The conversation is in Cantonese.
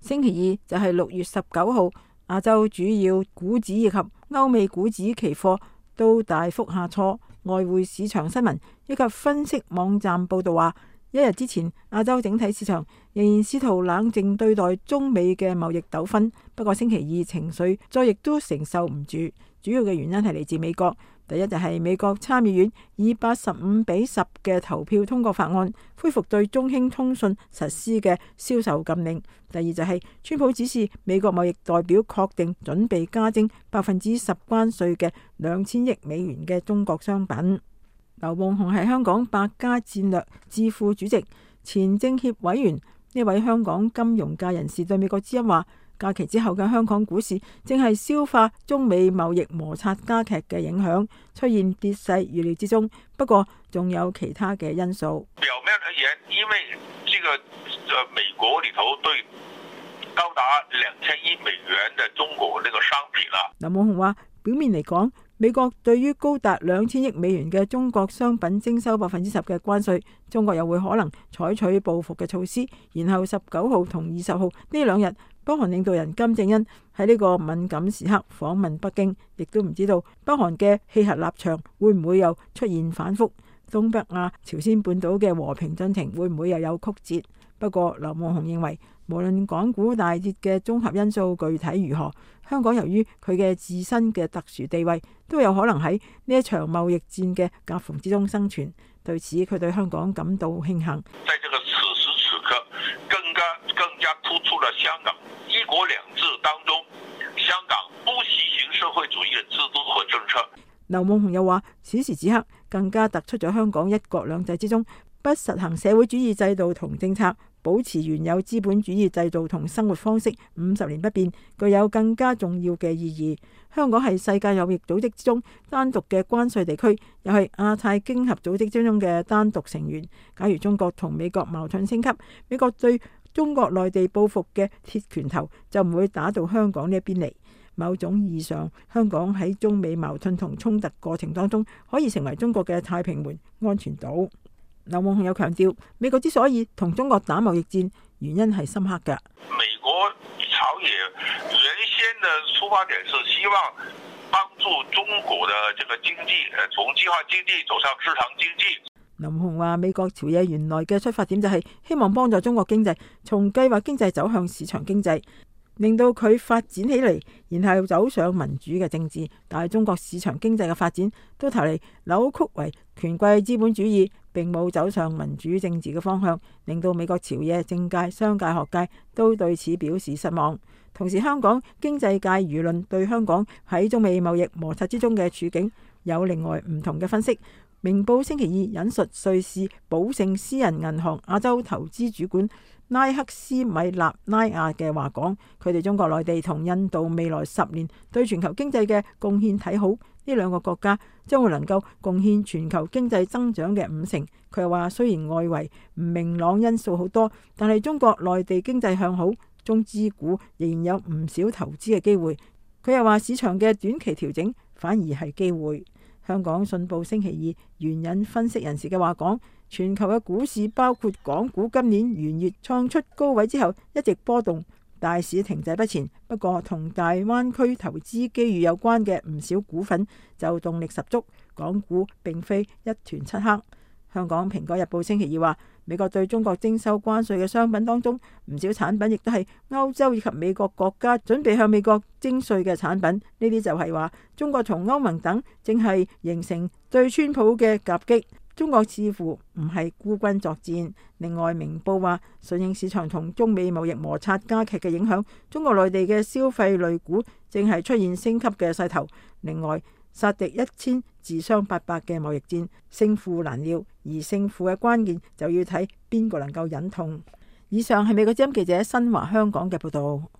星期二就係6月19號，亞洲主要股指以及歐美股指期貨都大幅下挫。外匯市場新聞以及分析網站報道話，一日之前亞洲整體市場仍然試圖冷靜對待中美嘅貿易糾紛，不過星期二情緒再亦都承受唔住。主要嘅原因係嚟自美國。第一就係美國參議院以85-10嘅投票通過法案，恢復對中興通訊實施嘅銷售禁令。第二就係川普指示美國貿易代表確定準備加徵10%關稅嘅2000億美元嘅中國商品。劉夢熊係香港百家戰略智庫主席、前政協委員。呢位香港金融界人士對美國之音話，假期之後嘅香港股市正係消化中美貿易摩擦加劇嘅影響，出現跌勢預料之中。不過仲有其他嘅因素。 表面而言，因為美國裏頭對高達2000億美元嘅中國呢個商品啦。 劉夢熊話，表面嚟講，美國對於高達2000億美元嘅中國商品徵收10%嘅關稅，中國又會可能採取報復嘅措施。然後19號同20號呢兩日，北韓領導人金正恩喺呢個敏感時刻訪問北京，亦都唔知道北韓嘅棄核立場會唔會又出現反覆，東北亞、朝鮮半島嘅和平進程會唔會又有曲折。不過劉夢熊認為，無論港股大跌嘅綜合因素具體如何，香港由於佢嘅自身嘅特殊地位，都有可能喺呢一場貿易戰嘅夾縫之中生存。對此，佢對香港感到慶幸。 在這個此時此刻，更加突出了香港一國兩制當中，香港不實行社會主義的制度和政策。 劉夢熊又話，此時此刻更加突出咗香港一國兩制之中不實行社會主義制度同政策，保持原有資本主義制度同生活方式50年不變，具有更加重要嘅意義。香港係世界貿易組織之中單獨嘅關稅地區，又係亞太經合組織之中嘅單獨成員。假如中國同美國矛盾升級，美國對中國內地報復嘅鐵拳頭就唔會打到香港呢一邊嚟。某種意義上，香港喺中美矛盾同衝突過程當中，可以成為中國嘅太平門、安全島。劉夢熊有強調，美國之所以同中國打貿易戰，原因係深刻嘅。 美國朝野原先的出發點是希望幫助中國的這個經濟從計劃經濟走上市場經濟。 劉夢熊話，美國朝野原來嘅出發點就係希望幫助中國經濟從計劃經濟走向市場經濟，令到佢發展起嚟，然後走上民主嘅政治。但係中國市場經濟嘅發展到頭嚟扭曲為權貴資本主義，並冇走上民主政治嘅方向，令到美國朝野、政界、商界、學界都對此表示失望。同時，香港經濟界輿論對香港喺中美貿易摩擦之中嘅處境有另外唔同嘅分析。明報星期二引述瑞士寶盛私人銀行亞洲投資主管拉克斯米納拉亞嘅話講，佢哋中國內地同印度未來10年對全球經濟嘅貢獻睇好，呢兩個國家將會能夠貢獻全球經濟增長嘅50%。佢又話，雖然外圍唔明朗因素好多，但係中國內地經濟向好，中資股仍然有唔少投資嘅機會。佢又話，市場嘅短期調整反而係機會。香港信報星期二援引分析人士嘅話講，全球嘅股市包括港股今年元月創出高位之後一直波動，大市停滯不前。不過同大灣區投資機遇有關嘅唔少股份就動力十足，港股並非一團漆黑。香港蘋果日報星期二話，美國對中國徵收關稅嘅商品當中，唔少產品亦都係歐洲以及美國國家準備向美國徵稅嘅產品。呢啲就係話中國同歐盟等正係形成對川普嘅夾擊。中國似乎唔係孤軍作戰。另外，明報話，順應市場同中美貿易摩擦加劇嘅影響，中國內地嘅消費類股正係出現升級嘅勢頭。另外，殺敵1000自傷800嘅貿易戰勝負難料，而勝負嘅關鍵就要睇邊個能夠忍痛。以上係美國之音記者新華香港嘅報道。